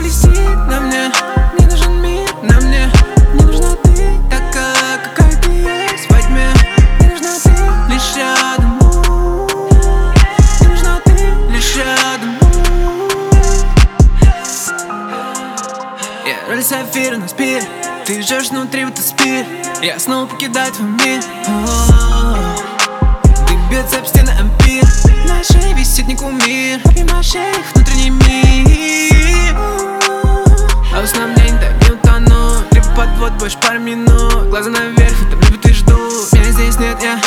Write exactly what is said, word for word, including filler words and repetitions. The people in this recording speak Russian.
блестит на мне. Мне нужен мир на мне. Мне нужна ты, такая, какая ты есть во тьме. Мне нужна ты лишь рядом. Мне нужна ты лишь рядом. Я роль сапфира на спире. Ты жжешь внутри, будто спирт. Я снова покидаю твой мир. Ты бьется об стены ампир. На шее висит не кумир. Обнимаешь их внутренний мир. А уснам мне не дай не утону. Либо подвод, больше пару минут. Глаза наверх, и там либо ты жду. Меня здесь нет, я